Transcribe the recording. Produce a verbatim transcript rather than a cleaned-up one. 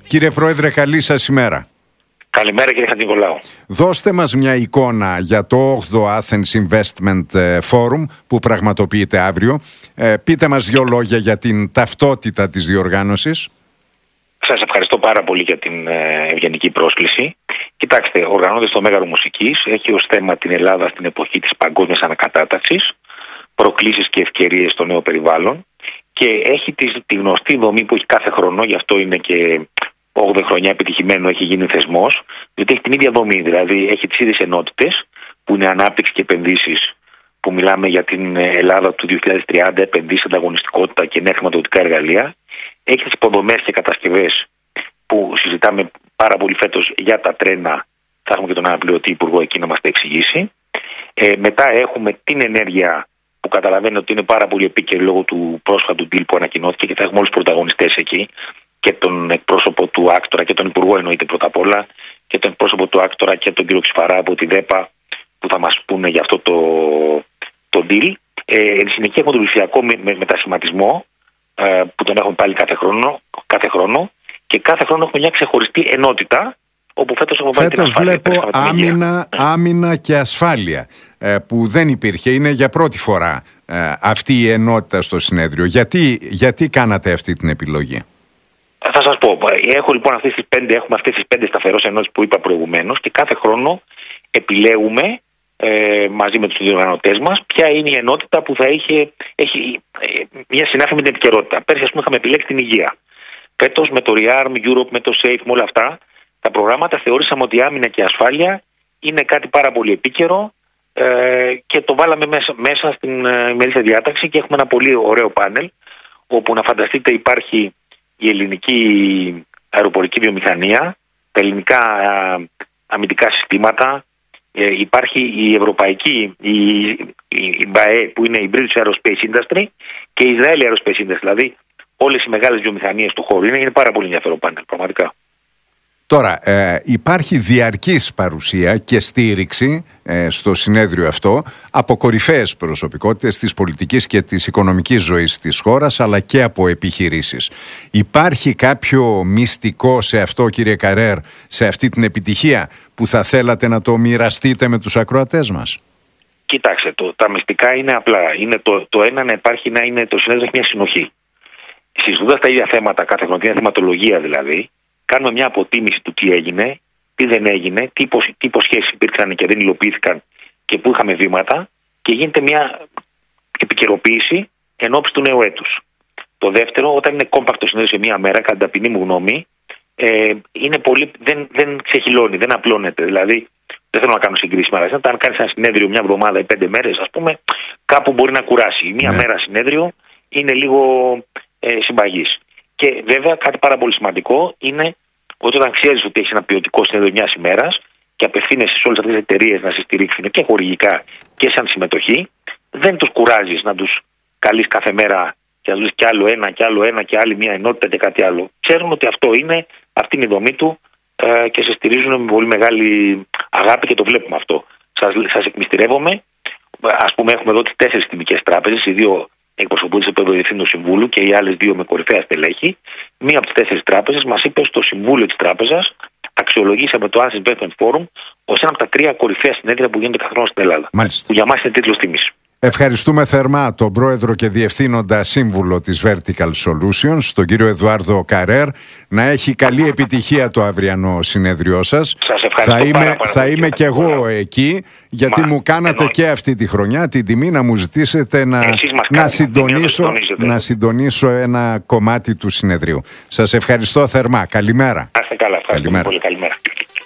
Κύριε Πρόεδρε, καλή σας ημέρα. Καλημέρα κύριε Χατζηνικολάου. Δώστε μας μια εικόνα για το όγδοο Athens Investment Forum που πραγματοποιείται αύριο. Ε, πείτε μας δύο λόγια για την ταυτότητα της διοργάνωσης. Σας ευχαριστώ πάρα πολύ για την ε, ευγενική πρόσκληση. Κοιτάξτε, οργανώνεται το Μέγαρο Μουσικής, έχει ως θέμα την Ελλάδα στην εποχή της παγκόσμιας ανακατάταξης, προκλήσεις και ευκαιρίες στο νέο περιβάλλον και έχει τη, τη γνωστή δομή που έχει κάθε χρόνο, γι' αυτό είναι και όγδοη χρονιά επιτυχημένο, έχει γίνει θεσμός, διότι έχει την ίδια δομή, δηλαδή έχει τις ίδιες ενότητες που είναι ανάπτυξη και επενδύσεις, που μιλάμε για την Ελλάδα του δύο χιλιάδες τριάντα, επενδύσεις, ανταγωνιστικότητα και νέα χρηματοδοτικά εργαλεία. Έχει τις υποδομές και κατασκευές που συζητάμε πάρα πολύ φέτος για τα τρένα. Θα έχουμε και τον αναπληρωτή υπουργό εκεί να μας τα εξηγήσει. Ε, μετά έχουμε την ενέργεια που καταλαβαίνετε ότι είναι πάρα πολύ επίκαιρη λόγω του πρόσφατου deal που ανακοινώθηκε και θα έχουμε όλους τους πρωταγωνιστές εκεί. Και τον εκπρόσωπο του Άκτορα και τον υπουργό εννοείται πρώτα απ' όλα, και τον εκπρόσωπο του Άκτορα και τον κύριο Ξηφαρά από τη ΔΕΠΑ που θα μας πούνε για αυτό το, το deal. Ε, εν συνεχεία έχουμε τον ψηφιακό με, με, μετασχηματισμό ε, που τον έχουμε πάλι κάθε χρόνο, κάθε χρόνο και κάθε χρόνο έχουμε μια ξεχωριστή ενότητα όπου φέτος έχουμε βάλει την ασφάλεια. Φέτος βλέπω άμυνα, άμυνα και ασφάλεια ε, που δεν υπήρχε. Είναι για πρώτη φορά ε, αυτή η ενότητα στο συνέδριο. Γιατί, γιατί κάνατε αυτή την επιλογή? Θα σας πω, έχω λοιπόν αυτές τις πέντε, έχουμε αυτές τις πέντε σταθερές ενότητες που είπα προηγουμένως και κάθε χρόνο επιλέγουμε ε, μαζί με τους διοργανωτές μας ποια είναι η ενότητα που θα είχε, έχει ε, μια συνάφεια με την επικαιρότητα. Πέρσι ας πούμε είχαμε επιλέξει την υγεία. Φέτος με το Rearm Europe, με το SAFE, με όλα αυτά τα προγράμματα θεωρήσαμε ότι η άμυνα και η ασφάλεια είναι κάτι πάρα πολύ επίκαιρο ε, και το βάλαμε μέσα, μέσα στην ε, ημερήσια διάταξη και έχουμε ένα πολύ ωραίο πάνελ όπου να φανταστείτε υπάρχει η ελληνική αεροπορική βιομηχανία, τα ελληνικά αμυντικά συστήματα, ε, υπάρχει η ευρωπαϊκή, η, η, η μπαε που είναι η British Aerospace Industry και η Israeli Aerospace Industry, δηλαδή όλες οι μεγάλες βιομηχανίες του χώρου. Είναι, είναι πάρα πολύ ενδιαφέρον πάνελ, πραγματικά. Τώρα, ε, υπάρχει διαρκής παρουσία και στήριξη ε, στο συνέδριο αυτό από κορυφαίες προσωπικότητες της πολιτικής και της οικονομικής ζωής της χώρας, αλλά και από επιχειρήσεις. Υπάρχει κάποιο μυστικό σε αυτό, κύριε Καρέρ, σε αυτή την επιτυχία που θα θέλατε να το μοιραστείτε με τους ακροατές μας? Κοιτάξτε, το, τα μυστικά είναι απλά. Είναι το, το ένα να υπάρχει, να είναι το συνέδριο έχει μια συνοχή. Συζητώντας τα ίδια θέματα κάθε χρόνο, την θεματολογία δηλαδή, κάνουμε μια αποτίμηση του τι έγινε, τι δεν έγινε, τι, υποσ... τι υποσχέσεις υπήρξαν και δεν υλοποιήθηκαν και πού είχαμε βήματα και γίνεται μια επικαιροποίηση ενώπιση του νέου έτους. Το δεύτερο, όταν είναι κόμπακτο συνέδριο σε μια μέρα, κατά την ταπεινή μου γνώμη, ε, είναι πολύ, δεν, δεν ξεχυλώνει, δεν απλώνεται. Δηλαδή, δεν θέλω να κάνω συγκρίσεις μαζί. Αν κάνεις ένα συνέδριο μια εβδομάδα ή πέντε μέρες, ας πούμε, κάπου μπορεί να κουράσει. Μια ναι. μέρα συνέδριο είναι λίγο ε, συμπαγής. Και βέβαια κάτι πάρα πολύ σημαντικό είναι ότι όταν ξέρεις ότι έχεις ένα ποιοτικό συνέδριο μιας ημέρας και απευθύνεσαι σε όλες αυτές τις εταιρείες να σε στηρίξουν και χορηγικά και σαν συμμετοχή, δεν τους κουράζεις να τους καλείς κάθε μέρα και να τους λες κι άλλο ένα, κι άλλο ένα, και άλλη μια ενότητα και κάτι άλλο. Ξέρουν ότι αυτό είναι, αυτή είναι η δομή του ε, και σε στηρίζουν με πολύ μεγάλη αγάπη και το βλέπουμε αυτό. Σας, σας εκμυστηρεύομαι. Ας πούμε, έχουμε εδώ τις τέσσερις τιμικές τράπεζες, οι δύο εκπροσωπούνται σε επίπεδο διευθύνου συμβούλου και οι άλλες δύο με κορυφαία στελέχη. Μία από τις τέσσερις τράπεζες μας είπε στο συμβούλιο της τράπεζας, αξιολογήσαμε το Athens Investment Forum ως ένα από τα τρία κορυφαία συνέδρια που γίνονται κάθε χρόνο στην Ελλάδα. Μάλιστα. Που για μας είναι τίτλος τιμής. Ευχαριστούμε θερμά τον πρόεδρο και διευθύνοντα σύμβουλο της Vertical Solutions, τον κύριο Εδουάρδο Καρέρ. Να έχει καλή επιτυχία το αυριανό συνέδριό σας. Σας ευχαριστώ. Θα είμαι, πάρα, πάρα θα είμαι κι εγώ εκεί, γιατί Μα, μου κάνατε εννοώ. και αυτή τη χρονιά την τιμή να μου ζητήσετε να, να, συντονίσω, να συντονίσω ένα κομμάτι του συνεδρίου. Σας ευχαριστώ θερμά. Καλημέρα. Άστε καλά. Ευχαριστώ πολύ. Καλημέρα.